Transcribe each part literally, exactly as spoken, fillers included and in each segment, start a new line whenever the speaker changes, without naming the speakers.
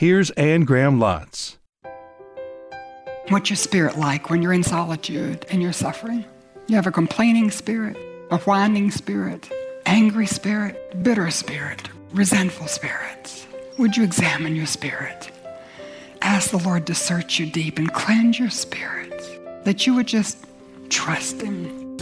Here's Anne Graham Lotz.
What's your spirit like when you're in solitude and you're suffering? You have a complaining spirit, a whining spirit, angry spirit, bitter spirit, resentful spirit. Would you examine your spirit? Ask the Lord to search you deep and cleanse your spirit, that you would just trust Him.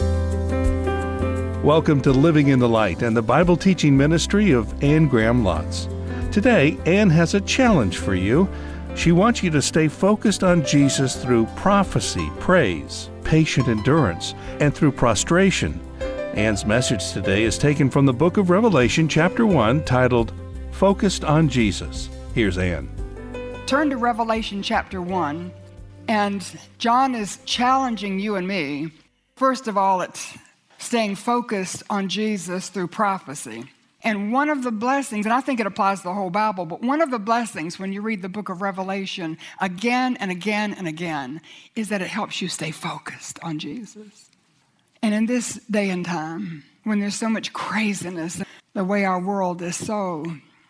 Welcome to Living in the Light and the Bible teaching ministry of Anne Graham Lotz. Today, Anne has a challenge for you. She wants you to stay focused on Jesus through prophecy, praise, patient endurance, and through prostration. Anne's message today is taken from the book of Revelation, chapter one, titled, Focused on Jesus. Here's Anne.
Turn to Revelation chapter one, and John is challenging you and me. First of all, it's staying focused on Jesus through prophecy. And one of the blessings, and I think it applies to the whole Bible, but one of the blessings when you read the book of Revelation again and again and again is that it helps you stay focused on Jesus. And in this day and time, when there's so much craziness, the way our world is so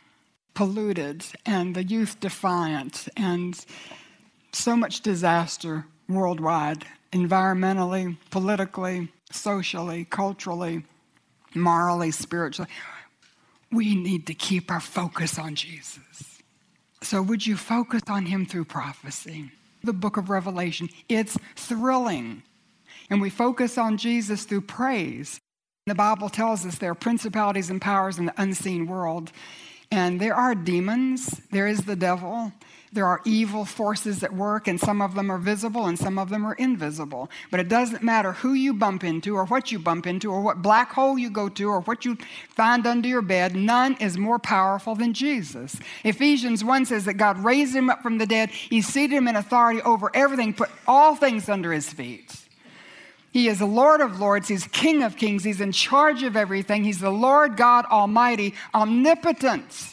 polluted and the youth defiant and so much disaster worldwide, environmentally, politically, socially, culturally, morally, spiritually, we need to keep our focus on Jesus. So would you focus on Him through prophecy? The book of Revelation, it's thrilling. And we focus on Jesus through praise. The Bible tells us there are principalities and powers in the unseen world. And there are demons. There is the devil. There are evil forces at work, and some of them are visible and some of them are invisible. But it doesn't matter who you bump into or what you bump into or what black hole you go to or what you find under your bed. None is more powerful than Jesus. Ephesians one says that God raised Him up from the dead. He seated Him in authority over everything, put all things under His feet. He is the Lord of lords. He's King of kings. He's in charge of everything. He's the Lord God Almighty, omnipotent.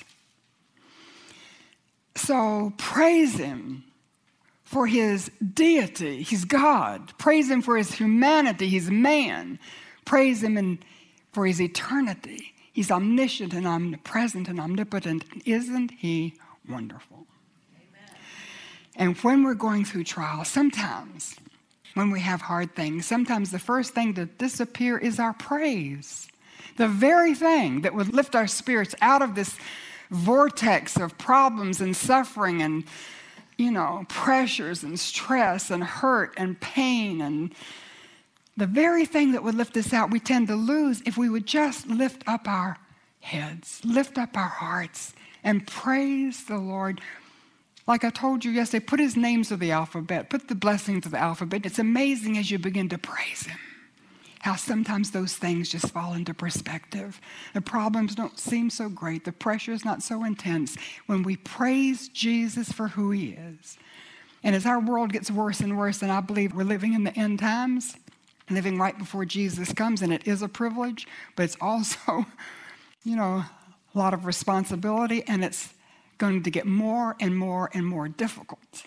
So praise Him for His deity. He's God. Praise Him for His humanity. He's man. Praise Him in, for His eternity. He's omniscient and omnipresent and omnipotent. Isn't He wonderful? Amen. And when we're going through trials, sometimes when we have hard things, sometimes the first thing to disappear is our praise. The very thing that would lift our spirits out of this vortex of problems and suffering and, you know, pressures and stress and hurt and pain, and the very thing that would lift us out, we tend to lose if we would just lift up our heads, lift up our hearts, and praise the Lord. Like I told you yesterday, put His names to the alphabet, put the blessing to the alphabet. It's amazing as you begin to praise Him, how sometimes those things just fall into perspective. The problems don't seem so great. The pressure is not so intense when we praise Jesus for who He is. And as our world gets worse and worse, and I believe we're living in the end times, living right before Jesus comes, and it is a privilege, but it's also, you know, a lot of responsibility, and it's going to get more and more and more difficult.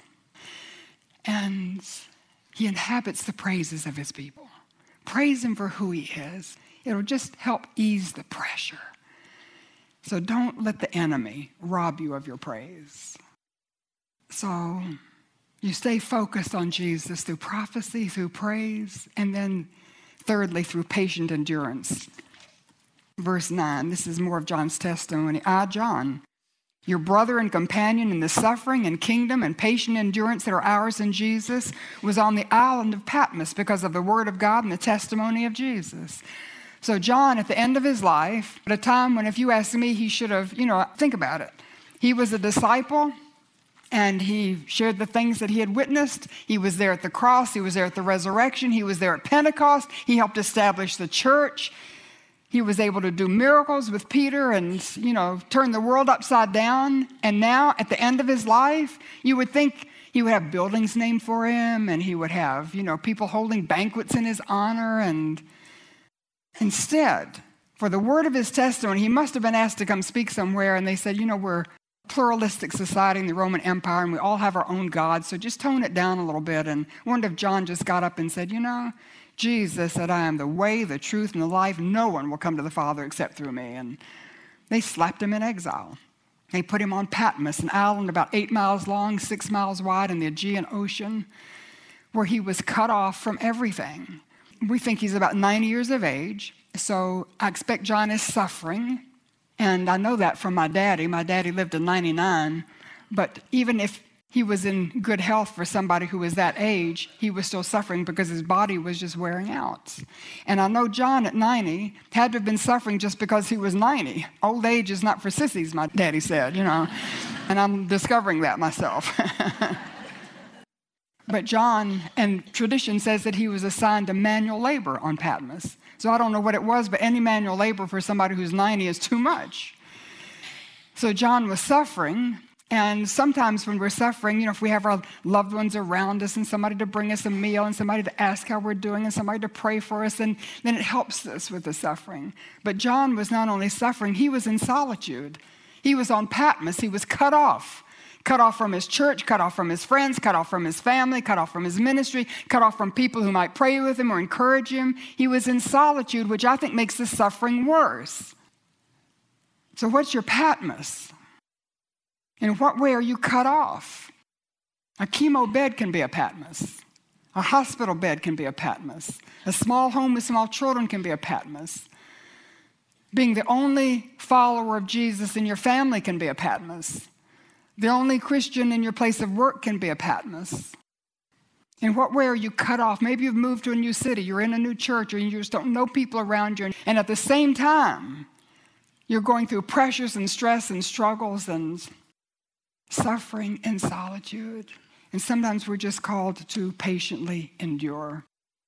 And He inhabits the praises of His people. Praise Him for who He is. It'll just help ease the pressure. So don't let the enemy rob you of your praise. So you stay focused on Jesus through prophecy, through praise, and then thirdly, through patient endurance. Verse nine, this is more of John's testimony. I, John, your brother and companion in the suffering and kingdom and patient endurance that are ours in Jesus, was on the island of Patmos because of the word of God and the testimony of Jesus. So John, at the end of his life, at a time when, if you ask me, he should have, you know, think about it. He was a disciple, and he shared the things that he had witnessed. He was there at the cross. He was there at the resurrection. He was there at Pentecost. He helped establish the church. He was able to do miracles with Peter and, you know, turn the world upside down. And now, at the end of his life, you would think he would have buildings named for him, and he would have, you know, people holding banquets in his honor. And instead, for the word of his testimony, he must have been asked to come speak somewhere, and they said, you know, we're a pluralistic society in the Roman Empire, and we all have our own gods, so just tone it down a little bit. And I wondered if John just got up and said, you know, Jesus said, I am the way, the truth, and the life. No one will come to the Father except through me. And they slapped him in exile. They put him on Patmos, an island about eight miles long, six miles wide in the Aegean Ocean, where he was cut off from everything. We think he's about ninety years of age, so I expect John is suffering, and I know that from my daddy. My daddy lived to ninety-nine, but even if he was in good health for somebody who was that age, he was still suffering because his body was just wearing out. And I know John at ninety had to have been suffering just because he was ninety. Old age is not for sissies, my daddy said, you know, and I'm discovering that myself. But John, and tradition says that he was assigned to manual labor on Patmos. So I don't know what it was, but any manual labor for somebody who's ninety is too much. So John was suffering, and sometimes when we're suffering, you know, if we have our loved ones around us and somebody to bring us a meal and somebody to ask how we're doing and somebody to pray for us, and then it helps us with the suffering. But John was not only suffering, he was in solitude. He was on Patmos. He was cut off. Cut off from his church, cut off from his friends, cut off from his family, cut off from his ministry, cut off from people who might pray with him or encourage him. He was in solitude, which I think makes the suffering worse. So what's your Patmos? In what way are you cut off? A chemo bed can be a Patmos. A hospital bed can be a Patmos. A small home with small children can be a Patmos. Being the only follower of Jesus in your family can be a Patmos. The only Christian in your place of work can be a Patmos. In what way are you cut off? Maybe you've moved to a new city, you're in a new church, or you just don't know people around you. And at the same time, you're going through pressures and stress and struggles and suffering and solitude. And sometimes we're just called to patiently endure.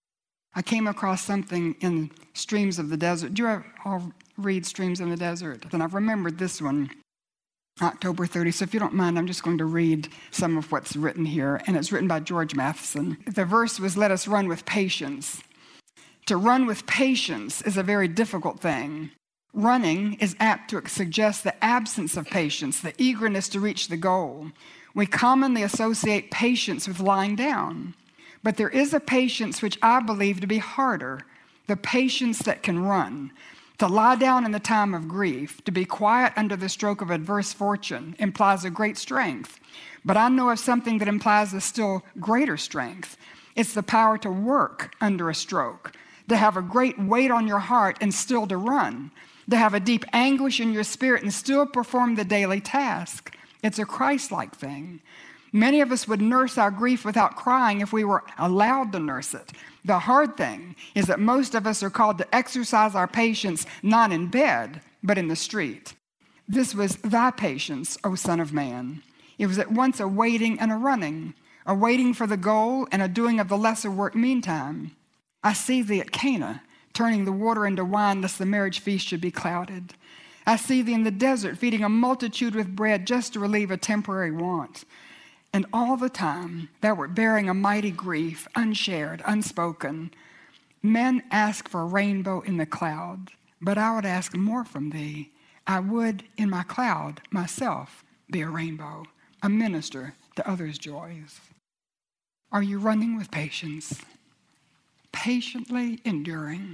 I came across something in Streams of the Desert. Do you ever all read Streams of the Desert? And I've remembered this one. October thirtieth. So if you don't mind, I'm just going to read some of what's written here. And it's written by George Matheson. The verse was, "Let us run with patience." To run with patience is a very difficult thing. Running is apt to suggest the absence of patience, the eagerness to reach the goal. We commonly associate patience with lying down. But there is a patience which I believe to be harder, the patience that can run. To lie down in the time of grief, to be quiet under the stroke of adverse fortune, implies a great strength. But I know of something that implies a still greater strength. It's the power to work under a stroke, to have a great weight on your heart and still to run, to have a deep anguish in your spirit and still perform the daily task. It's a Christ-like thing. Many of us would nurse our grief without crying if we were allowed to nurse it. The hard thing is that most of us are called to exercise our patience not in bed, but in the street. This was thy patience, O Son of Man. It was at once a waiting and a running, a waiting for the goal and a doing of the lesser work meantime. I see thee at Cana, turning the water into wine lest the marriage feast should be clouded. I see thee in the desert, feeding a multitude with bread just to relieve a temporary want. And all the time, thou wert bearing a mighty grief, unshared, unspoken. Men ask for a rainbow in the cloud, but I would ask more from thee. I would, in my cloud, myself be a rainbow, a minister to others' joys. Are you running with patience? Patiently enduring.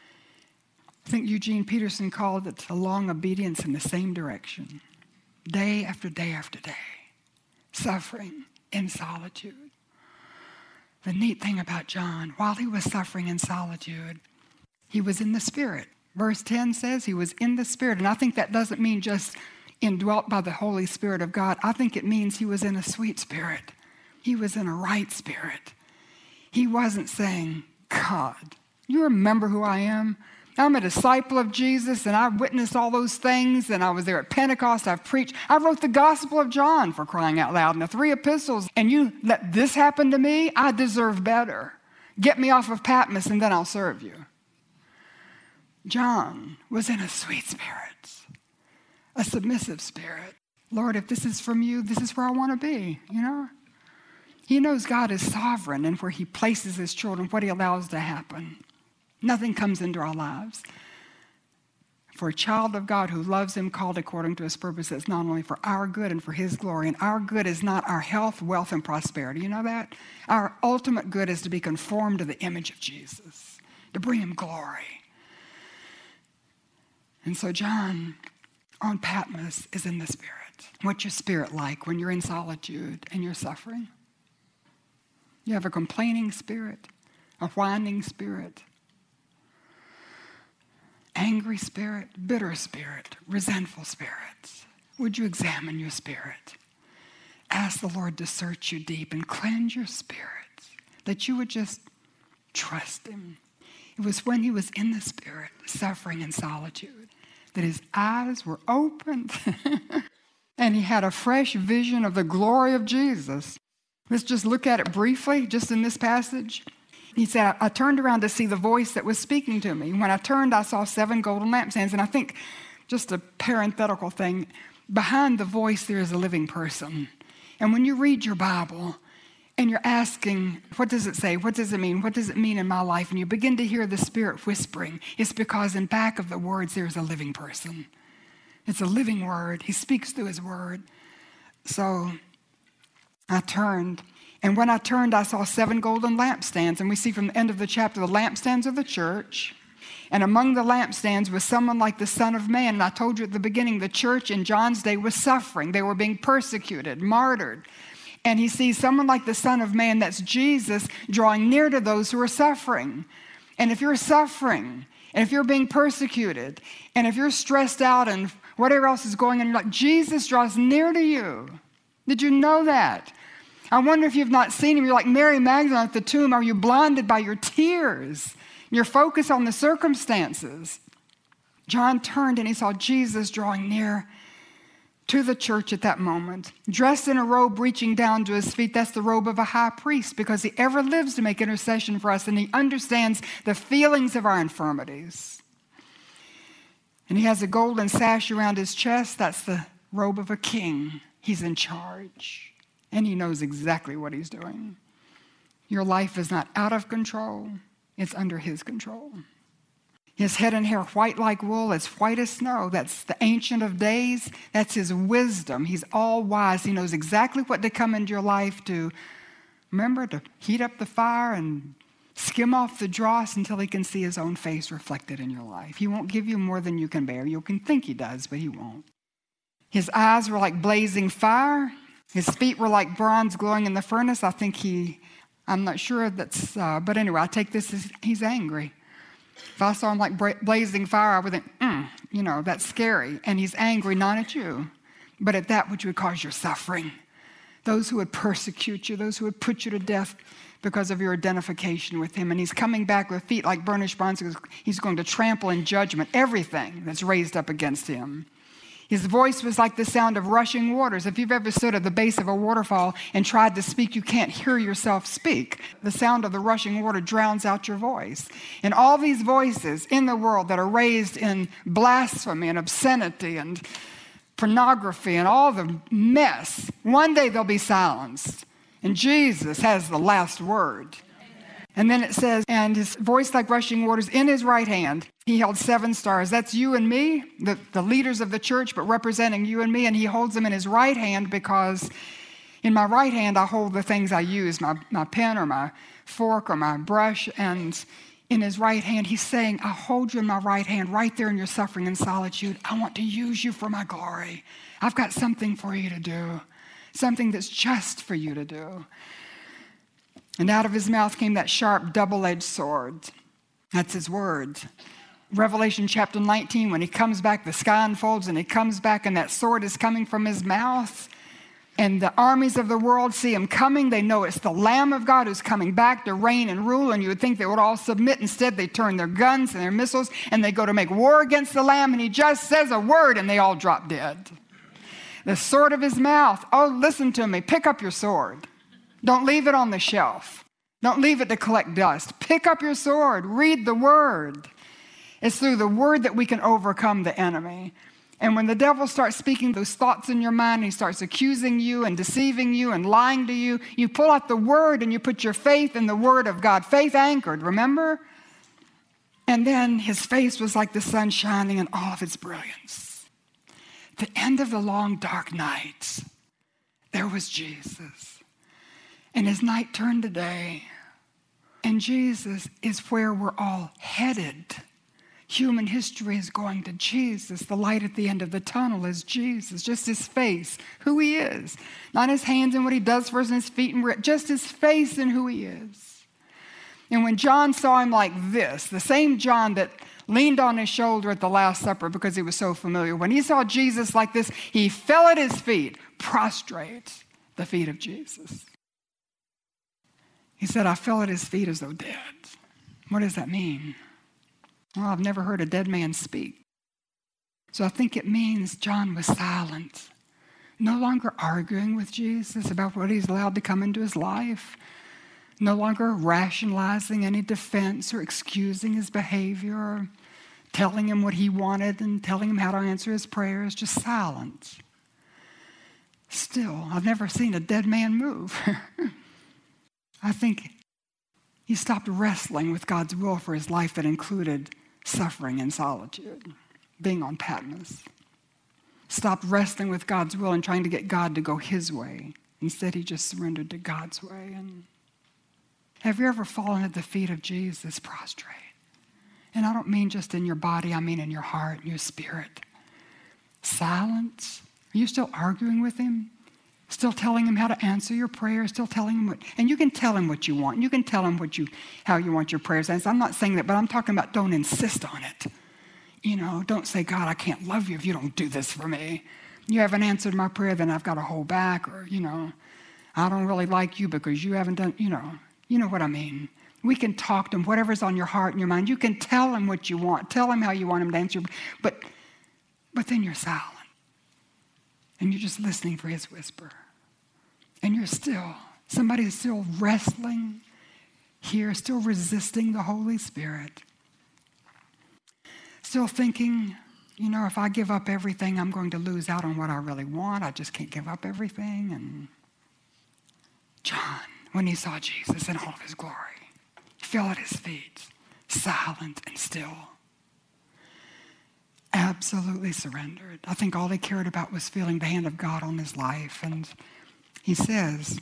I think Eugene Peterson called it a long obedience in the same direction, day after day after day. Suffering in solitude. The neat thing about John, while he was suffering in solitude, he was in the Spirit. Verse ten says he was in the Spirit. And I think that doesn't mean just indwelt by the Holy Spirit of God. I think it means he was in a sweet spirit. He was in a right spirit. He wasn't saying, God, you remember who I am? I'm a disciple of Jesus, and I've witnessed all those things, and I was there at Pentecost, I've preached. I wrote the Gospel of John, for crying out loud, and the three epistles, and you let this happen to me? I deserve better. Get me off of Patmos, and then I'll serve you. John was in a sweet spirit, a submissive spirit. Lord, if this is from you, this is where I want to be, you know? He knows God is sovereign in where he places his children, what he allows to happen. Nothing comes into our lives. For a child of God who loves him, called according to his purpose, it's not only for our good and for his glory. And our good is not our health, wealth, and prosperity. You know that? Our ultimate good is to be conformed to the image of Jesus, to bring him glory. And so John on Patmos is in the Spirit. What's your spirit like when you're in solitude and you're suffering? You have a complaining spirit, a whining spirit, angry spirit, bitter spirit, resentful spirits. Would you examine your spirit? Ask the Lord to search you deep and cleanse your spirit, that you would just trust him. It was when he was in the spirit, suffering in solitude, that his eyes were opened and he had a fresh vision of the glory of Jesus. Let's just look at it briefly, just in this passage. He said, I turned around to see the voice that was speaking to me. When I turned, I saw seven golden lampstands. And I think, just a parenthetical thing, behind the voice there is a living person. And when you read your Bible and you're asking, what does it say? What does it mean? What does it mean in my life? And you begin to hear the Spirit whispering, it's because in back of the words there's a living person. It's a living word. He speaks through his word. So I turned. And when I turned, I saw seven golden lampstands. And we see from the end of the chapter, the lampstands of the church. And among the lampstands was someone like the Son of Man. And I told you at the beginning, the church in John's day was suffering. They were being persecuted, martyred. And he sees someone like the Son of Man, that's Jesus, drawing near to those who are suffering. And if you're suffering, and if you're being persecuted, and if you're stressed out and whatever else is going on, you're like, Jesus draws near to you. Did you know that? I wonder if you've not seen him. You're like Mary Magdalene at the tomb. Are you blinded by your tears? You're focused on the circumstances. John turned and he saw Jesus drawing near to the church at that moment, dressed in a robe reaching down to his feet. That's the robe of a high priest, because he ever lives to make intercession for us, and he understands the feelings of our infirmities. And he has a golden sash around his chest. That's the robe of a king. He's in charge, and he knows exactly what he's doing. Your life is not out of control. It's under his control. His head and hair white like wool, as white as snow. That's the Ancient of Days. That's his wisdom. He's all wise. He knows exactly what to come into your life to, remember, to heat up the fire and skim off the dross until he can see his own face reflected in your life. He won't give you more than you can bear. You can think he does, but he won't. His eyes were like blazing fire. His feet were like bronze glowing in the furnace. I think he, I'm not sure that's, uh, but anyway, I take this as he's angry. If I saw him like bra- blazing fire, I would think, mm, you know, that's scary. And he's angry, not at you, but at that which would cause your suffering. Those who would persecute you, those who would put you to death because of your identification with him. And he's coming back with feet like burnished bronze. He's going to trample in judgment everything that's raised up against him. His voice was like the sound of rushing waters. If you've ever stood at the base of a waterfall and tried to speak, you can't hear yourself speak. The sound of the rushing water drowns out your voice. And all these voices in the world that are raised in blasphemy and obscenity and pornography and all the mess, one day they'll be silenced. And Jesus has the last word. And then it says, and his voice like rushing waters, in his right hand, he held seven stars. That's you and me, the, the leaders of the church, but representing you and me. And he holds them in his right hand, because in my right hand, I hold the things I use, my, my pen or my fork or my brush. And in his right hand, he's saying, I hold you in my right hand right there in your suffering and solitude. I want to use you for my glory. I've got something for you to do, something that's just for you to do. And out of his mouth came that sharp, double-edged sword. That's his word. Revelation chapter nineteen, when he comes back, the sky unfolds and he comes back and that sword is coming from his mouth. And the armies of the world see him coming. They know it's the Lamb of God who's coming back to reign and rule. And you would think they would all submit. Instead, they turn their guns and their missiles and they go to make war against the Lamb. And he just says a word and they all drop dead. The sword of his mouth. Oh, listen to me. Pick up your sword. Don't leave it on the shelf. Don't leave it to collect dust. Pick up your sword. Read the word. It's through the word that we can overcome the enemy. And when the devil starts speaking those thoughts in your mind, he starts accusing you and deceiving you and lying to you, you pull out the word and you put your faith in the word of God. Faith anchored, remember? And then his face was like the sun shining in all of its brilliance. At the end of the long, dark night, there was Jesus. And his night turned to day. And Jesus is where we're all headed. Human history is going to Jesus. The light at the end of the tunnel is Jesus, just his face, who he is. Not his hands and what he does for us and his feet, and just his face and who he is. And when John saw him like this, the same John that leaned on his shoulder at the Last Supper because he was so familiar, when he saw Jesus like this, he fell at his feet, prostrate, the feet of Jesus. He said, I fell at his feet as though dead. What does that mean? Well, I've never heard a dead man speak. So I think it means John was silent, no longer arguing with Jesus about what he's allowed to come into his life, no longer rationalizing any defense or excusing his behavior or telling him what he wanted and telling him how to answer his prayers, just silent. Still, I've never seen a dead man move. I think he stopped wrestling with God's will for his life that included suffering and solitude, being on Patmos. Stopped wrestling with God's will and trying to get God to go his way. Instead, he just surrendered to God's way. And have you ever fallen at the feet of Jesus prostrate? And I don't mean just in your body, I mean in your heart and your spirit. Silence. Are you still arguing with him? Still telling him how to answer your prayers, still telling him what, and you can tell him what you want. You can tell him what you, how you want your prayers answered. I'm not saying that, but I'm talking about don't insist on it. You know, don't say, God, I can't love you if you don't do this for me. You haven't answered my prayer, then I've got to hold back, or, you know, I don't really like you because you haven't done, you know, you know what I mean. We can talk to him, whatever's on your heart and your mind. You can tell him what you want. Tell him how you want him to answer, but, but then you're silent. And you're just listening for his whisper. And you're still, somebody is still wrestling here, still resisting the Holy Spirit. Still thinking, you know, if I give up everything, I'm going to lose out on what I really want. I just can't give up everything. And John, when he saw Jesus in all of his glory, he fell at his feet, silent and still. Absolutely surrendered. I think all he cared about was feeling the hand of God on his life. And he says,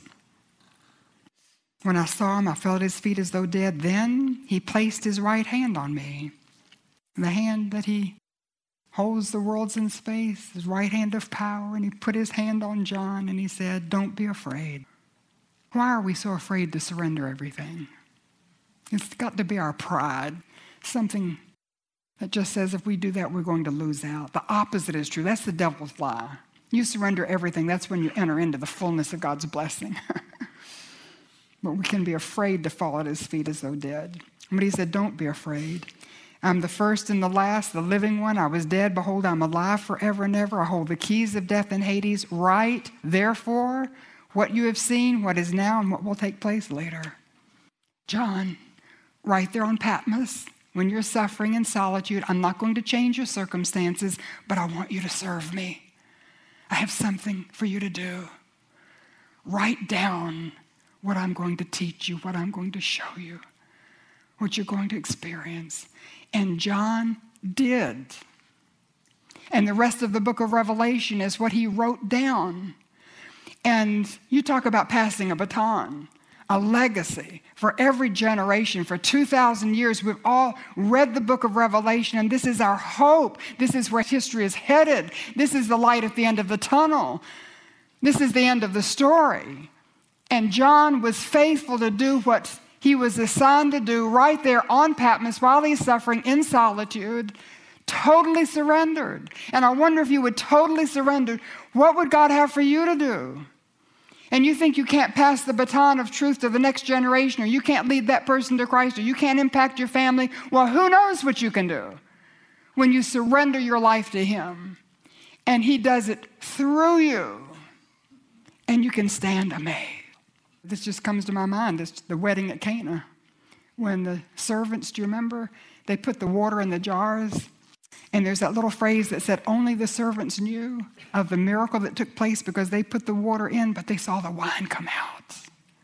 when I saw him, I fell at his feet as though dead. Then he placed his right hand on me. The hand that he holds the worlds in space, his right hand of power. And he put his hand on John and he said, don't be afraid. Why are we so afraid to surrender everything? It's got to be our pride. Something that just says if we do that, we're going to lose out. The opposite is true. That's the devil's lie. You surrender everything. That's when you enter into the fullness of God's blessing. But we can be afraid to fall at his feet as though dead. But he said, don't be afraid. I'm the first and the last, the living one. I was dead. Behold, I'm alive forever and ever. I hold the keys of death and Hades. Write, therefore, what you have seen, what is now, and what will take place later. John, right there on Patmos, when you're suffering in solitude, I'm not going to change your circumstances, but I want you to serve me. I have something for you to do. Write down what I'm going to teach you, what I'm going to show you, what you're going to experience. And John did. And the rest of the book of Revelation is what he wrote down. And you talk about passing a baton. A legacy for every generation. For two thousand years, we've all read the book of Revelation, and this is our hope. This is where history is headed. This is the light at the end of the tunnel. This is the end of the story. And John was faithful to do what he was assigned to do right there on Patmos while he's suffering in solitude, totally surrendered. And I wonder if you would totally surrender, what would God have for you to do? And you think you can't pass the baton of truth to the next generation, or you can't lead that person to Christ, or you can't impact your family. Well, who knows what you can do when you surrender your life to him. And he does it through you. And you can stand amazed. This just comes to my mind. It's the wedding at Cana. When the servants, do you remember? They put the water in the jars. And there's that little phrase that said, only the servants knew of the miracle that took place because they put the water in, but they saw the wine come out.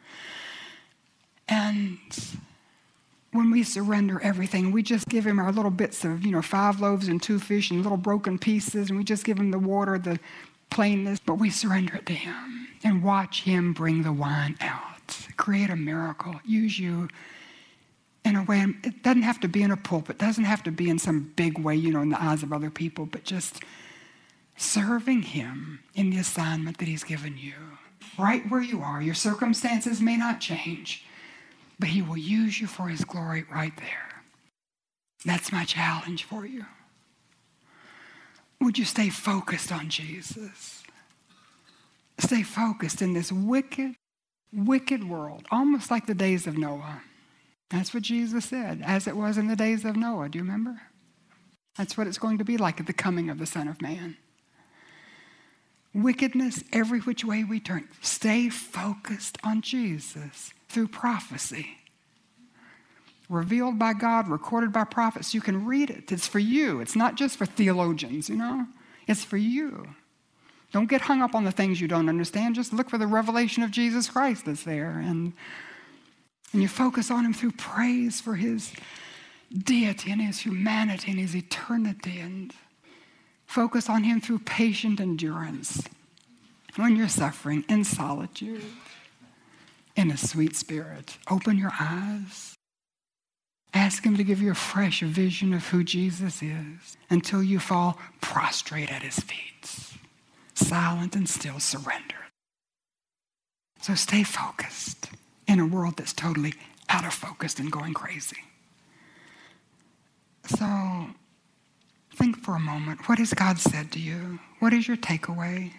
And when we surrender everything, we just give him our little bits of, you know, five loaves and two fish and little broken pieces, and we just give him the water, the plainness, but we surrender it to him and watch him bring the wine out, create a miracle, use you in a way. It doesn't have to be in a pulpit. It doesn't have to be in some big way, you know, in the eyes of other people, but just serving him in the assignment that he's given you. Right where you are. Your circumstances may not change, but he will use you for his glory right there. That's my challenge for you. Would you stay focused on Jesus? Stay focused in this wicked, wicked world, almost like the days of Noah. That's what Jesus said, as it was in the days of Noah. Do you remember? That's what it's going to be like at the coming of the Son of Man. Wickedness every which way we turn. Stay focused on Jesus through prophecy. Revealed by God, recorded by prophets. You can read it. It's for you. It's not just for theologians, you know. It's for you. Don't get hung up on the things you don't understand. Just look for the revelation of Jesus Christ that's there. And, and you focus on him through praise for his deity and his humanity and his eternity. And focus on him through patient endurance when you're suffering in solitude, in a sweet spirit. Open your eyes. Ask him to give you a fresh vision of who Jesus is until you fall prostrate at his feet, silent and still, surrendered. So stay focused in a world that's totally out of focus and going crazy. So think for a moment, what has God said to you? What is your takeaway?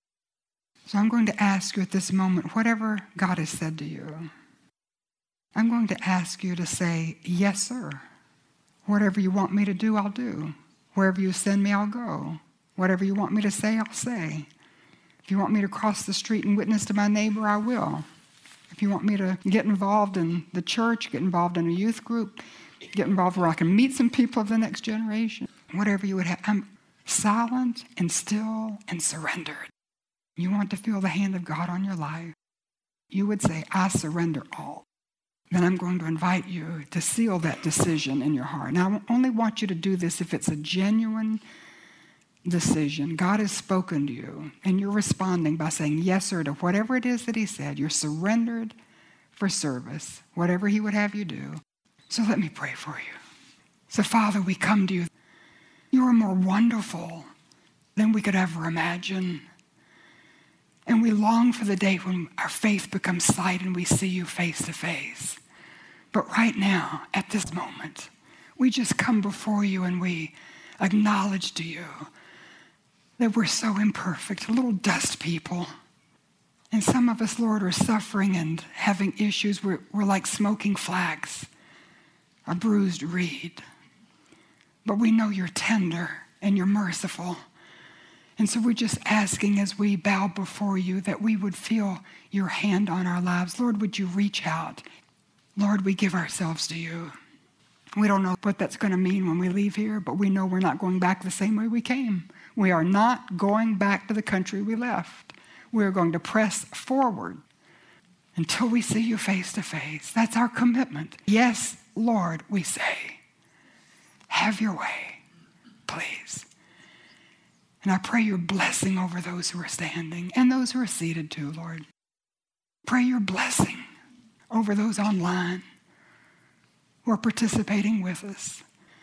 So I'm going to ask you at this moment, whatever God has said to you, I'm going to ask you to say, yes, sir. Whatever you want me to do, I'll do. Wherever you send me, I'll go. Whatever you want me to say, I'll say. If you want me to cross the street and witness to my neighbor, I will. If you want me to get involved in the church, get involved in a youth group, get involved where I can meet some people of the next generation, whatever you would have, I'm silent and still and surrendered. You want to feel the hand of God on your life. You would say, I surrender all. Then I'm going to invite you to seal that decision in your heart. Now, I only want you to do this if it's a genuine decision. God has spoken to you, and you're responding by saying yes, sir, to whatever it is that he said. You're surrendered for service, whatever he would have you do. So let me pray for you. So, Father, we come to you. You are more wonderful than we could ever imagine. And we long for the day when our faith becomes sight and we see you face to face. But right now, at this moment, we just come before you and we acknowledge to you that we're so imperfect, little dust people. And some of us, Lord, are suffering and having issues. We're, we're like smoking flags, a bruised reed. But we know you're tender and you're merciful. And so we're just asking as we bow before you that we would feel your hand on our lives. Lord, would you reach out? Lord, we give ourselves to you. We don't know what that's going to mean when we leave here, but we know we're not going back the same way we came. We are not going back to the country we left. We're going to press forward until we see you face to face. That's our commitment. Yes, Lord, we say, have your way, please. And I pray your blessing over those who are standing and those who are seated too, Lord. Pray your blessing over those online who are participating with us.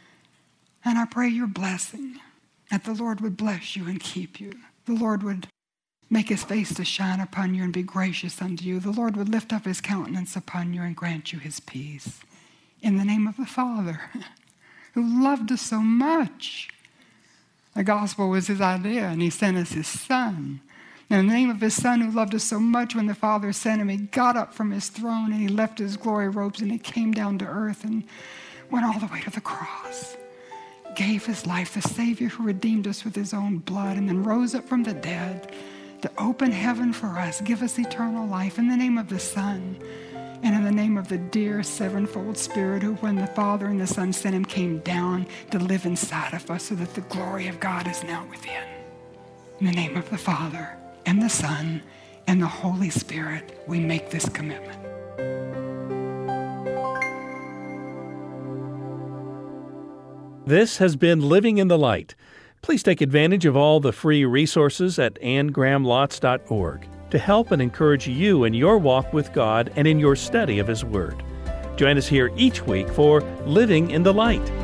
And I pray your blessing that the Lord would bless you and keep you. The Lord would make his face to shine upon you and be gracious unto you. The Lord would lift up his countenance upon you and grant you his peace. In the name of the Father, who loved us so much. The gospel was his idea, and he sent us his son. And in the name of his son who loved us so much, when the Father sent him, he got up from his throne and he left his glory robes and he came down to earth and went all the way to the cross. Gave his life, the Savior who redeemed us with his own blood, and then rose up from the dead to open heaven for us, give us eternal life in the name of the Son. And in the name of the dear sevenfold Spirit, who when the Father and the Son sent him, came down to live inside of us so that the glory of God is now within. In the name of the Father and the Son and the Holy Spirit, we make this commitment.
This has been Living in the Light. Please take advantage of all the free resources at anne graham lotz dot org to help and encourage you in your walk with God and in your study of His Word.
Join us here each week for Living in the Light.